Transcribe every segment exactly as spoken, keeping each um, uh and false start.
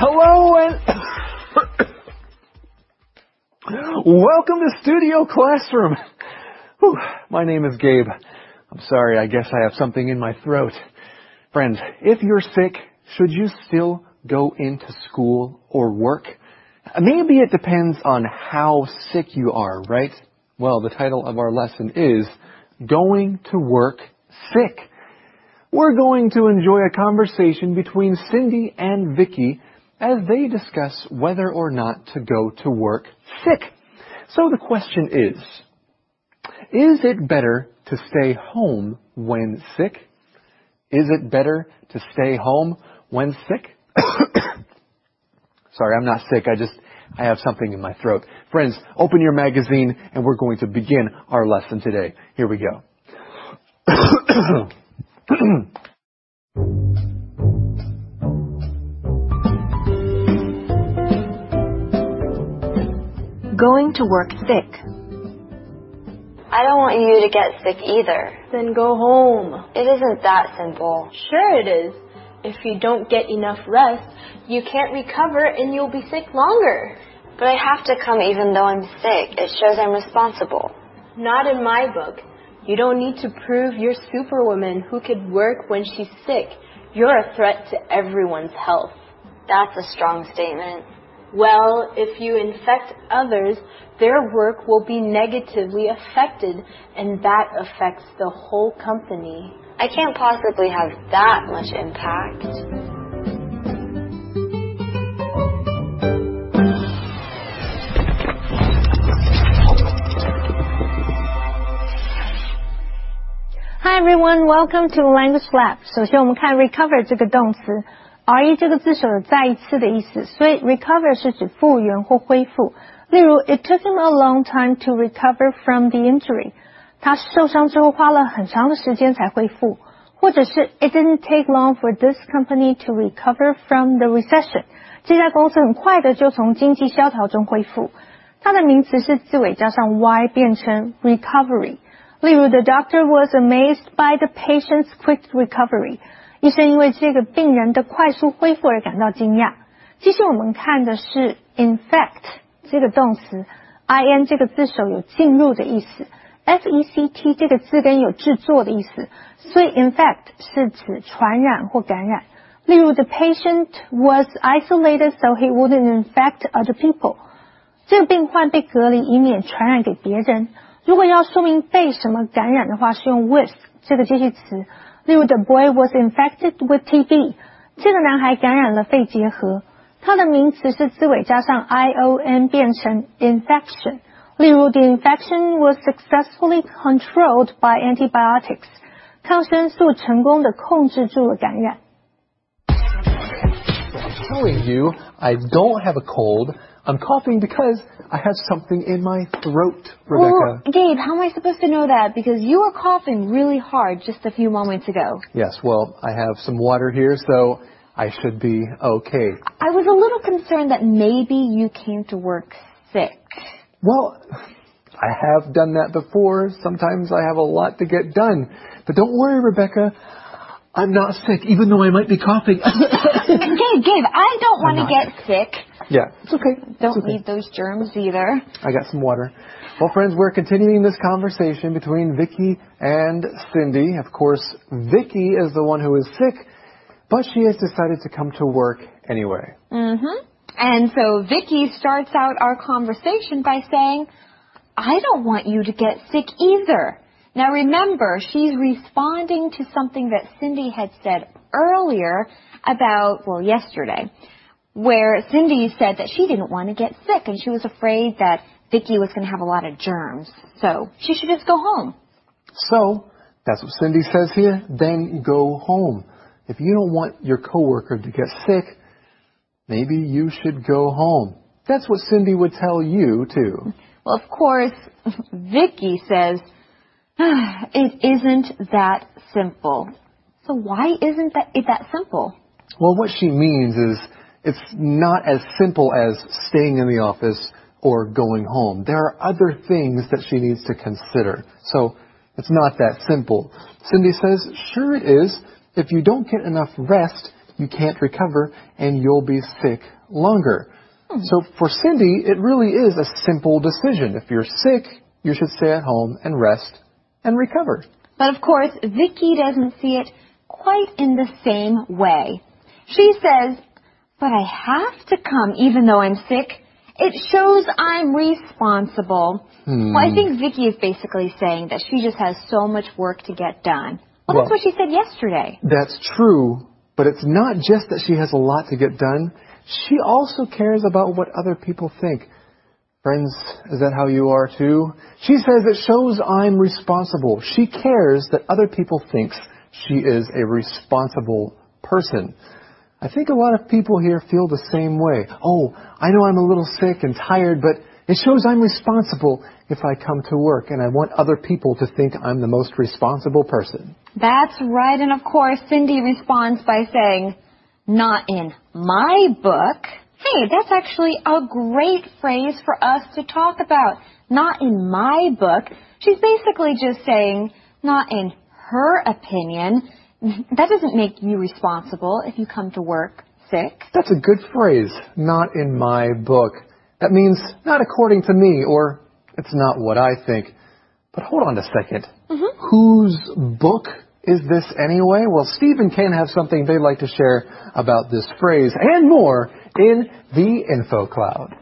Hello and welcome to Studio Classroom. Whew, my name is Gabe. I'm sorry, I guess I have something in my throat. Friends, if you're sick, should you still go into school or work? Maybe it depends on how sick you are, right? Well, the title of our lesson is Going to Work Sick. We're going to enjoy a conversation between Cindy and Vicky as they discuss whether or not to go to work sick. So the question is, is it better to stay home when sick? Is it better to stay home when sick? Sorry, I'm not sick. I just, I have something in my throat. Friends, open your magazine and we're going to begin our lesson today. Here we go. Going to work sick. I don't want you to get sick either. Then go home. It isn't that simple. Sure it is. If you don't get enough rest, you can't recover and you'll be sick longer. But I have to come even though I'm sick. It shows I'm responsible. Not in my book. You don't need to prove you're Superwoman who could work when she's sick. You're a threat to everyone's health. That's a strong statement. Well, if you infect others, their work will be negatively affected, and that affects the whole company. I can't possibly have that much impact. Hi everyone, welcome to Language Lab. 首先我们看 recover 这个动词。re 这个字首有再一次的意思，所以 recover 是指复原或恢复。例如 It took him a long time to recover from the injury. 他受伤之后花了很长的时间才恢复。或者是 It didn't take long for this company to recover from the recession. 这家公司很快的就从经济萧条中恢复。它的名词是字尾加上 y 变成 recovery。例如 The doctor was amazed by the patient's quick recovery. 医生因为这个病人的快速恢复而感到惊讶。接着我们看的是 infect 这个动词 in 这个字首有进入的意思， fect 这个字根有制作的意思，所以 infect 是指传染或感染。例如 The patient was isolated so he wouldn't infect other people. 这个病患被隔离以免传染给别人。如果要说明被什么感染的话，是用 with 这个介系词。例如 The boy was infected with T B. 这个男孩感染了肺结核。它的名词是字尾加上 ion 变成 infection。例如 The infection was successfully controlled by antibiotics. 抗生素成功的控制住了感染。 I'm telling you, I don't have a cold. I'm coughing because I have something in my throat, Rebecca. Well, Gabe, how am I supposed to know that? Because you were coughing really hard just a few moments ago. Yes, well, I have some water here, so I should be okay. I was a little concerned that maybe you came to work sick. Well, I have done that before. Sometimes I have a lot to get done. But don't worry, Rebecca. I'm not sick, even though I might be coughing. Gabe, Gabe, I don't want to get sick. Yeah, it's okay. Don't it's okay. need those germs either. I got some water. Well, friends, we're continuing this conversation between Vicky and Cindy. Of course, Vicky is the one who is sick, but she has decided to come to work anyway. Mm-hmm. And so Vicky starts out our conversation by saying, I don't want you to get sick either. Now remember, she's responding to something that Cindy had said earlier about, well, yesterday, where Cindy said that she didn't want to get sick and she was afraid that Vicky was going to have a lot of germs. So she should just go home. So that's what Cindy says here. Then go home. If you don't want your coworker to get sick, maybe you should go home. That's what Cindy would tell you, too. Well, of course, Vicky says, it isn't that simple. So why isn't that, it that simple? Well, what she means is it's not as simple as staying in the office or going home. There are other things that she needs to consider. So it's not that simple. Cindy says, sure it is. If you don't get enough rest, you can't recover and you'll be sick longer. So for Cindy, it really is a simple decision. If you're sick, you should stay at home and rest and recover. But of course, Vicky doesn't see it quite in the same way. She says, but I have to come even though I'm sick. It shows I'm responsible. Hmm. Well, I think Vicky is basically saying that she just has so much work to get done. Well, Well, that's what she said yesterday. That's true, but it's not just that she has a lot to get done. She also cares about what other people think. Friends, is that how you are too? She says it shows I'm responsible. She cares that other people think she is a responsible person. I think a lot of people here feel the same way. Oh, I know I'm a little sick and tired, but it shows I'm responsible if I come to work, and I want other people to think I'm the most responsible person. That's right. And of course, Cindy responds by saying, not in my book. Hey, that's actually a great phrase for us to talk about. Not in my book. She's basically just saying, not in her opinion. That doesn't make you responsible if you come to work sick. That's a good phrase, not in my book. That means not according to me, or it's not what I think. But hold on a second. Mm-hmm. Whose book is this anyway? Well, Steve and Ken have something they'd like to share about this phrase and more in the Info Cloud.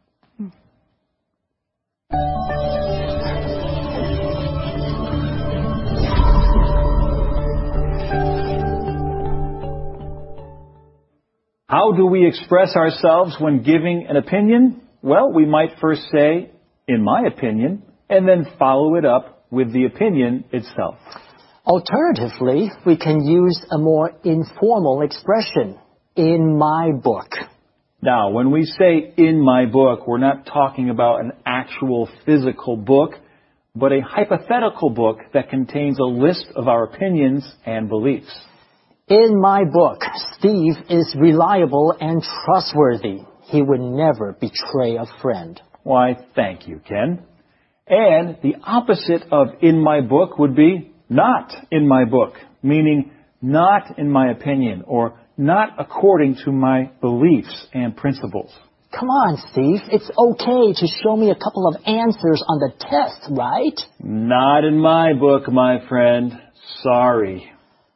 How do we express ourselves when giving an opinion? Well, we might first say, in my opinion, and then follow it up with the opinion itself. Alternatively, we can use a more informal expression, in my book. Now, when we say in my book, we're not talking about an actual physical book, but a hypothetical book that contains a list of our opinions and beliefs. In my book, Steve is reliable and trustworthy. He would never betray a friend. Why, thank you, Ken. And the opposite of in my book would be not in my book, meaning not in my opinion or not according to my beliefs and principles. Come on, Steve. It's okay to show me a couple of answers on the test, right? Not in my book, my friend. Sorry.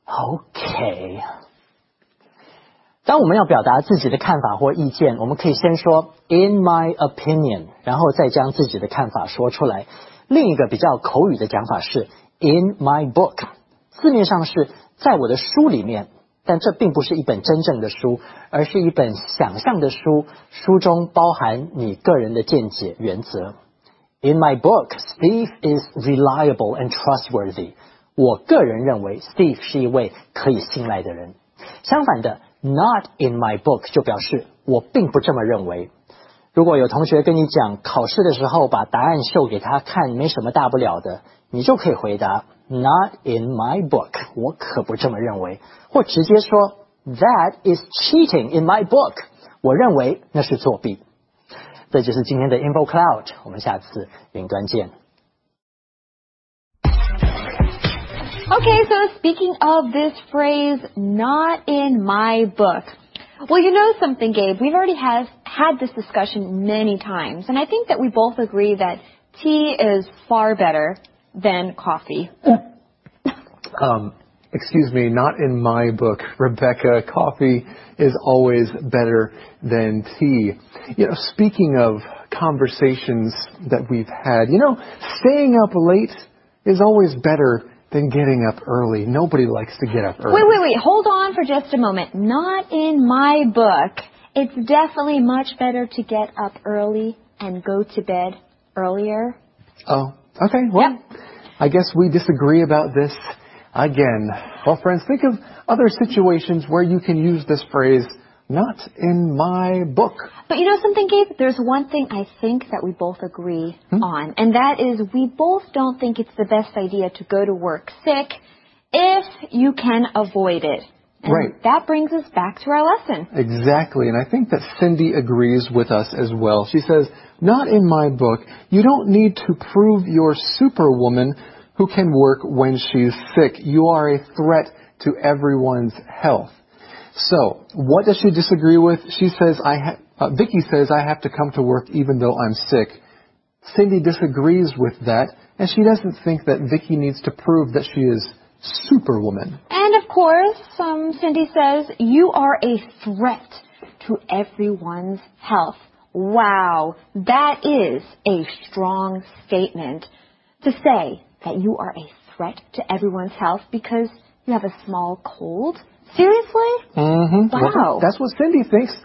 Okay. 当我们要表达自己的看法或意见，我们可以先说 in my opinion， 然后再将自己的看法说出来。另一个比较口语的讲法是 in my book， 字面上是在我的书里面，但这并不是一本真正的书，而是一本想象的书，书中包含你个人的见解原则。In my book, Steve is reliable and trustworthy. 我个人认为 Steve 是一位可以信赖的人。相反的 not in my book 就表示我并不这么认为。如果有同学跟你讲考试的时候把答案秀给他看没什么大不了的，你就可以回答 not in my book， 我可不这么认为。或直接说 that is cheating in my book， 我认为那是作弊。这就是今天的 Info Cloud， 我们下次云端见。 Okay, so speaking of this phrase, not in my book. Well, you know something, Gabe, we've already have had this discussion many times, and I think that we both agree that tea is far better than coffee. Um, excuse me, not in my book, Rebecca. Coffee is always better than tea. You know, speaking of conversations that we've had, you know, staying up late is always better than getting up early. Nobody likes to get up early. Wait, wait, wait. Hold on for just a moment. Not in my book. It's definitely much better to get up early and go to bed earlier. Oh, okay. Well, Yep. I guess we disagree about this again. Well, friends, think of other situations where you can use this phrase, not in my book. But you know something, Gabe? There's one thing I think that we both agree Hmm? on, and that is we both don't think it's the best idea to go to work sick if you can avoid it. And Right. that brings us back to our lesson. Exactly, and I think that Cindy agrees with us as well. She says, not in my book. You don't need to prove you're superwoman who can work when she's sick. You are a threat to everyone's health. So, what does she disagree with? She says, I ha- uh, Vicky says, I have to come to work even though I'm sick. Cindy disagrees with that, and she doesn't think that Vicky needs to prove that she is Superwoman. And of course, um, Cindy says, you are a threat to everyone's health. Wow, that is a strong statement to say that you are a threat to everyone's health because you have a small cold. Seriously? Mm-hmm. Wow. Well, that's what Cindy thinks.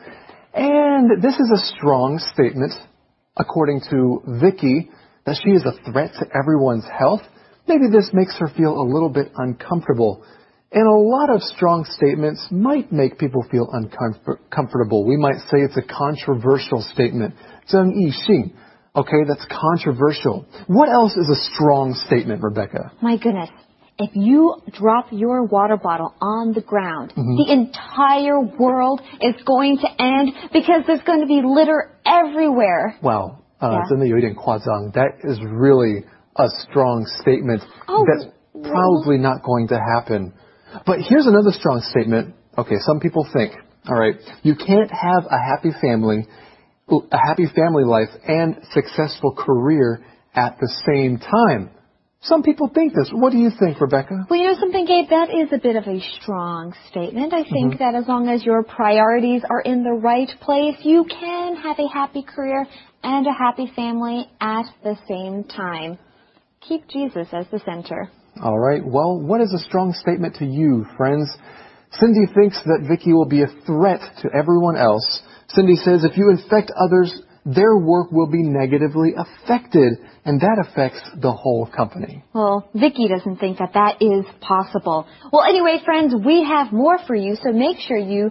And this is a strong statement, according to Vicky, that she is a threat to everyone's health. Maybe this makes her feel a little bit uncomfortable. And a lot of strong statements might make people feel uncomfortable. We might say it's a controversial statement. 争议性. Okay, that's controversial. What else is a strong statement, Rebecca? My goodness. If you drop your water bottle on the ground, mm-hmm. the entire world is going to end because there's going to be litter everywhere. Wow. Uh, yeah. 真的有一点夸张. That is really a strong statement. Oh, that's probably not going to happen. But here's another strong statement. Okay, some people think, all right, you can't have a happy family, a happy family life and successful career at the same time. Some people think this. What do you think, Rebecca? Well, you know something, Gabe? That is a bit of a strong statement. I think mm-hmm. that as long as your priorities are in the right place, you can have a happy career and a happy family at the same time. Keep Jesus as the center. All right. Well, what is a strong statement to you, friends? Cindy thinks that Vicky will be a threat to everyone else. Cindy says if you infect others, their work will be negatively affected, and that affects the whole company. Well, Vicky doesn't think that that is possible. Well, anyway, friends, we have more for you, so make sure you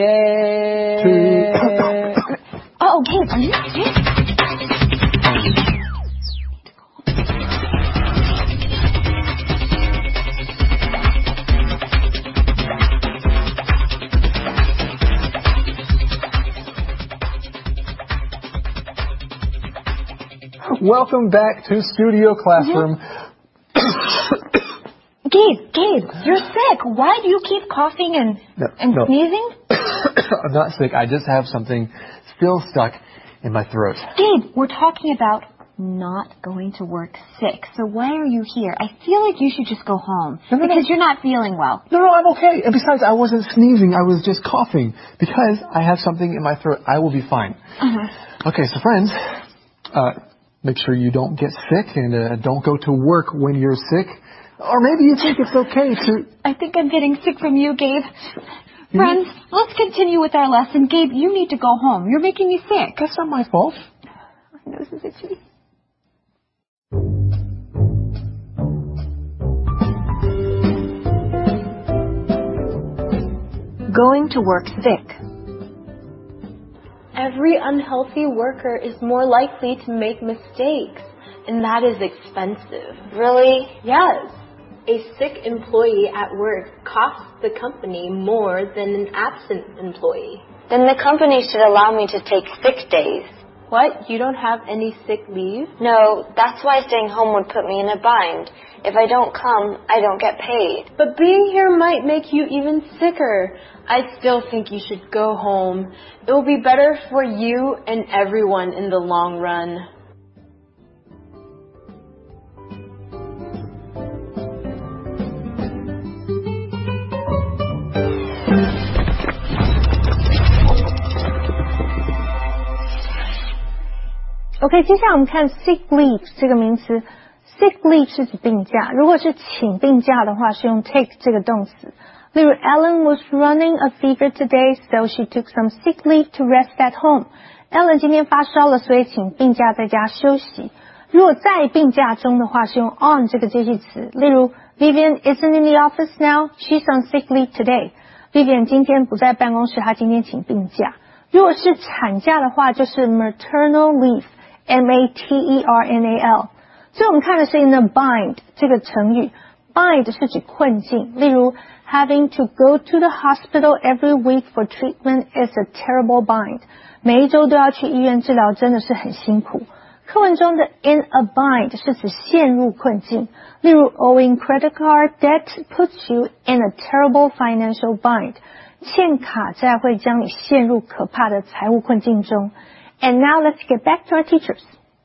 stay. Oh, Gabe, are you sick? Welcome back to Studio Classroom. Mm-hmm. Gabe, Gabe, you're sick. Why do you keep coughing and, no, and no. sneezing? I'm not sick. I just have something still stuck in my throat. Gabe, we're talking about not going to work sick. So why are you here? I feel like you should just go home no, no, because no. you're not feeling well. No, no, I'm okay. And besides, I wasn't sneezing. I was just coughing because I have something in my throat. I will be fine. Uh-huh. Okay, so friends, uh, make sure you don't get sick and uh, don't go to work when you're sick. Or maybe you think it's okay to... I think I'm getting sick from you, Gabe. Mm-hmm. Friends, let's continue with our lesson. Gabe, you need to go home. You're making me sick. That's not my fault. My nose is itchy. Going to work sick. Every unhealthy worker is more likely to make mistakes, and that is expensive. Really? Yes. A sick employee at work costs the company more than an absent employee. Then the company should allow me to take sick days. What? You don't have any sick leave? No, that's why staying home would put me in a bind. If I don't come, I don't get paid. But being here might make you even sicker. I still think you should go home. It will be better for you and everyone in the long run. OK， 接下来我们看 sick leave 这个名词。sick leave 是指病假，如果是请病假的话，是用 take 这个动词。例如 Ellen was running a fever today, so she took some sick leave to rest at home. Ellen 今天发烧了，所以请病假在家休息。如果在病假中的话，是用 on 这个介系词。例如 Vivian isn't in the office now, she's on sick leave today. Vivian 今天不在办公室，她今天请病假。如果是产假的话，就是 maternal leave。M A T E R N A L， 所以我们看的是 in a bind 这个成语。bind 是指困境，例如 having to go to the hospital every week for treatment is a terrible bind。每一周都要去医院治疗，真的是很辛苦。课文中的 in a bind 是指陷入困境，例如 owing credit card debt puts you in a terrible financial bind。 欠卡债会将你陷入可怕的财务困境中。And now let's get back to our teachers.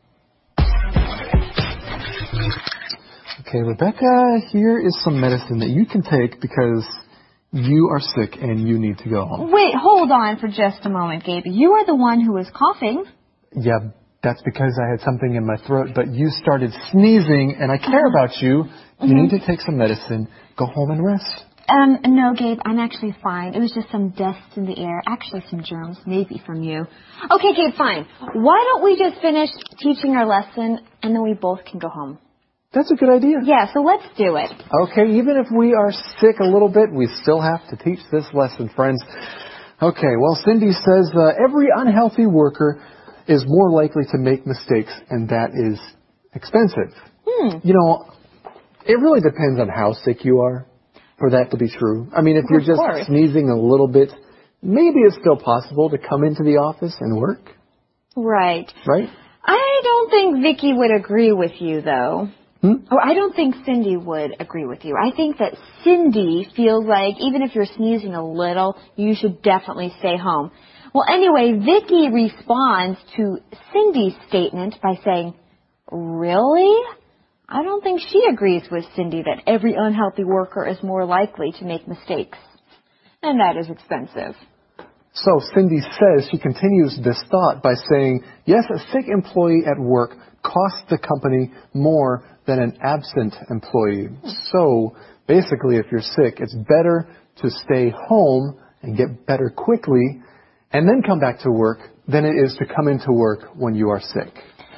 Okay, Rebecca, here is some medicine that you can take because you are sick and you need to go home. Wait, hold on for just a moment, Gabe. You are the one who was coughing. Yeah, that's because I had something in my throat, but you started sneezing and I care about you. You need to take some medicine. Go home and rest. Um, no, Gabe, I'm actually fine. It was just some dust in the air. Actually, some germs, maybe from you. Okay, Gabe, fine. Why don't we just finish teaching our lesson and then we both can go home? That's a good idea. Yeah, so let's do it. Okay, even if we are sick a little bit, we still have to teach this lesson, friends. Okay, well, Cindy says uh, every unhealthy worker is more likely to make mistakes, and that is expensive. Hmm. You know, it really depends on how sick you are for that to be true. I mean, if you're just course. sneezing a little bit, maybe it's still possible to come into the office and work. Right. Right? I don't think Vicky would agree with you, though. Hmm? Oh, I don't think Cindy would agree with you. I think that Cindy feels like even if you're sneezing a little, you should definitely stay home. Well, anyway, Vicky responds to Cindy's statement by saying, really? I don't think she agrees with Cindy that every unhealthy worker is more likely to make mistakes. And that is expensive. So Cindy says, she continues this thought by saying, yes, a sick employee at work costs the company more than an absent employee. So basically, if you're sick, it's better to stay home and get better quickly and then come back to work than it is to come into work when you are sick.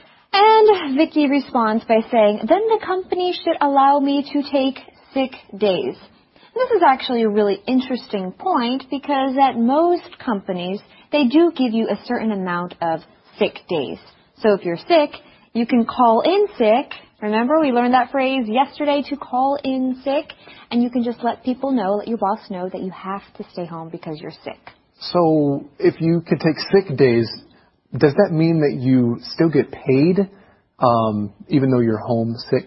And Vicky responds by saying, then the company should allow me to take sick days. This is actually a really interesting point because at most companies, they do give you a certain amount of sick days. So if you're sick, you can call in sick. Remember, we learned that phrase yesterday, to call in sick. And you can just let people know, let your boss know that you have to stay home because you're sick. So if you can take sick days, does that mean that you still get paid um, even though you're home sick?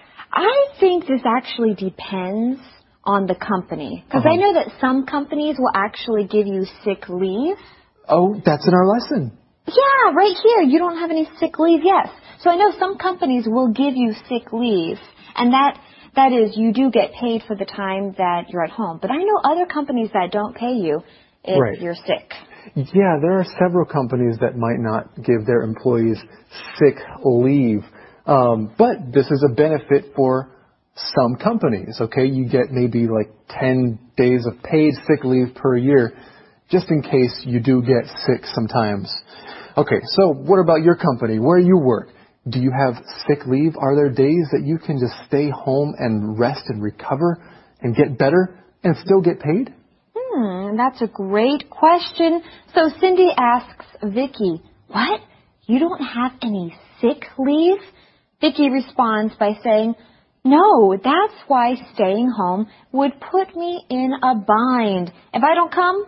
I think this actually depends on the company. Because uh-huh. I know that some companies will actually give you sick leave. Oh, that's in our lesson. Yeah, right here. You don't have any sick leave, yes. So I know some companies will give you sick leave. And that that is, you do get paid for the time that you're at home. But I know other companies that don't pay you if right. you're sick. Yeah, there are several companies that might not give their employees sick leave. Um, but this is a benefit for some companies, okay? You get maybe like ten days of paid sick leave per year, just in case you do get sick sometimes. Okay, so what about your company? Where you work? Do you have sick leave? Are there days that you can just stay home and rest and recover and get better and still get paid? Hmm, that's a great question. So Cindy asks Vicky, what? You don't have any sick leave? Vicky responds by saying, no, that's why staying home would put me in a bind. If I don't come,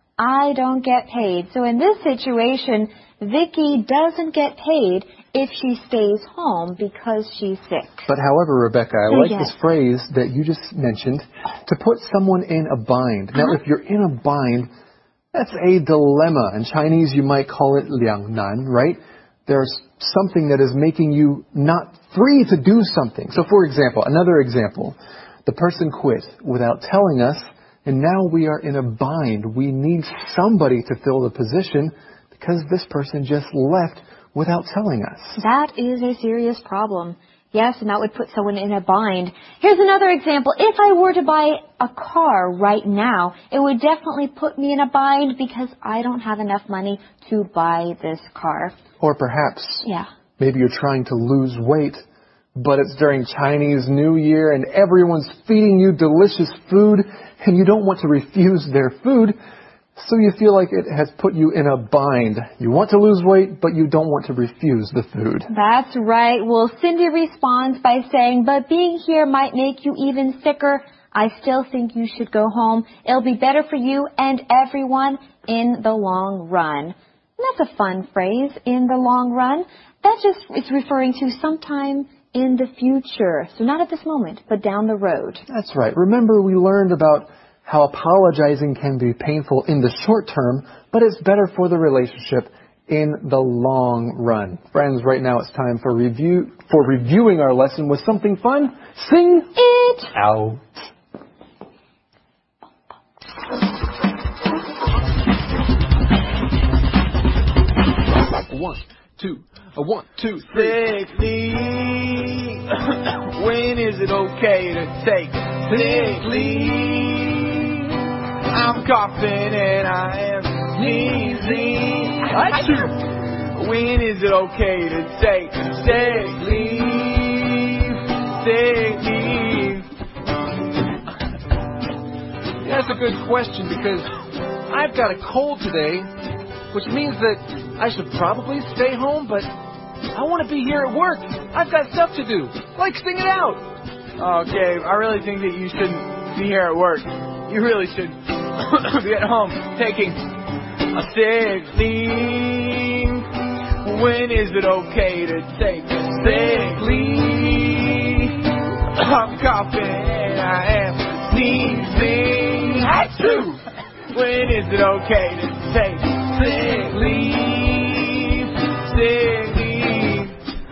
I don't get paid. So in this situation, Vicky doesn't get paid if she stays home because she's sick. But however, Rebecca, I oh, like yes. this phrase that you just mentioned, to put someone in a bind. Now, uh-huh. if you're in a bind, that's a dilemma. In Chinese, you might call it liang nan, right? There's something that is making you not free to do something. So, for example, another example, the person quit without telling us, and now we are in a bind. We need somebody to fill the position because this person just left without telling us. That is a serious problem. Yes, and that would put someone in a bind. Here's another example. If I were to buy a car right now, it would definitely put me in a bind because I don't have enough money to buy this car. Or perhaps yeah. maybe you're trying to lose weight, but it's during Chinese New Year and everyone's feeding you delicious food and you don't want to refuse their food. So you feel like it has put you in a bind. You want to lose weight, but you don't want to refuse the food. That's right. Well, Cindy responds by saying, but being here might make you even sicker. I still think you should go home. It'll be better for you and everyone in the long run. And that's a fun phrase, in the long run. That just is referring to sometime in the future. So not at this moment, but down the road. That's right. Remember, we learned about how apologizing can be painful in the short term, but it's better for the relationship in the long run. Friends, right now it's time for review for reviewing our lesson with something fun. Sing it out. One, two, a one, two, three. Sick leave. When is it okay to take sick leave? I'm coughing and I am sneezing. When is it okay to take sick leave? Sick leave. That's a good question because I've got a cold today, which means that I should probably stay home, but I want to be here at work. I've got stuff to do, like sing it out. Oh, Gabe, I really think that you shouldn't be here at work. You really should be at home taking a sick leave. When is it okay to take a sick leave? I'm coughing and I am sneezing. Achoo! When is it okay to take sick leave? Sick leave.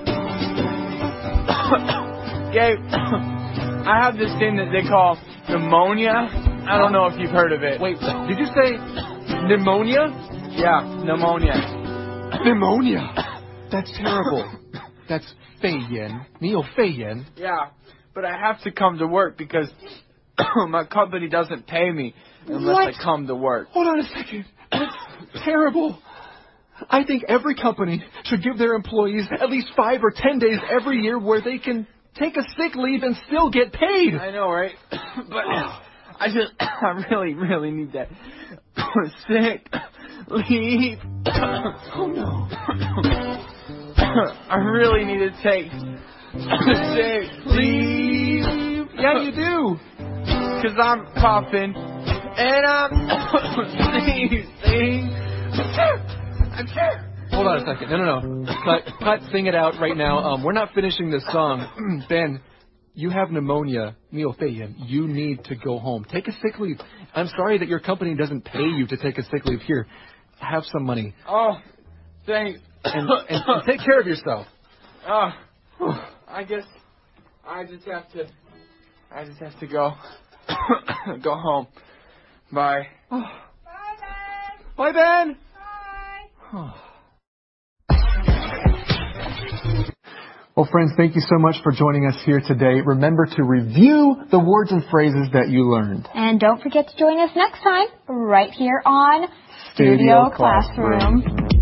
Gabe, I have this thing that they call pneumonia. I don't know if you've heard of it. Wait, did you say pneumonia? Yeah, pneumonia. Pneumonia. That's terrible. That's 肺炎. 你有肺炎? Yeah, but I have to come to work because my company doesn't pay me unless What? I come to work. Hold on a second. That's terrible. I think every company should give their employees at least five or ten days every year where they can take a sick leave and still get paid. I know, right? But I just, I really, really need that sick leave. Oh no. I really need to take sick leave. Yeah, you do. Cause I'm coughing and I'm sneezing. Hold on a second. No, no, no. Cut, cut, sing it out right now. Um, we're not finishing this song. Ben, you have pneumonia. 你有肺炎. You need to go home. Take a sick leave. I'm sorry that your company doesn't pay you to take a sick leave. Here, have some money. Oh, thanks. And, and, and take care of yourself. Oh, I guess I just have to, I just have to go, go home. Bye. Oh. Bye, Ben. Bye, Ben. Well, friends, thank you so much for joining us here today. Remember to review the words and phrases that you learned. And don't forget to join us next time, right here on Studio, Studio Classroom. Classroom.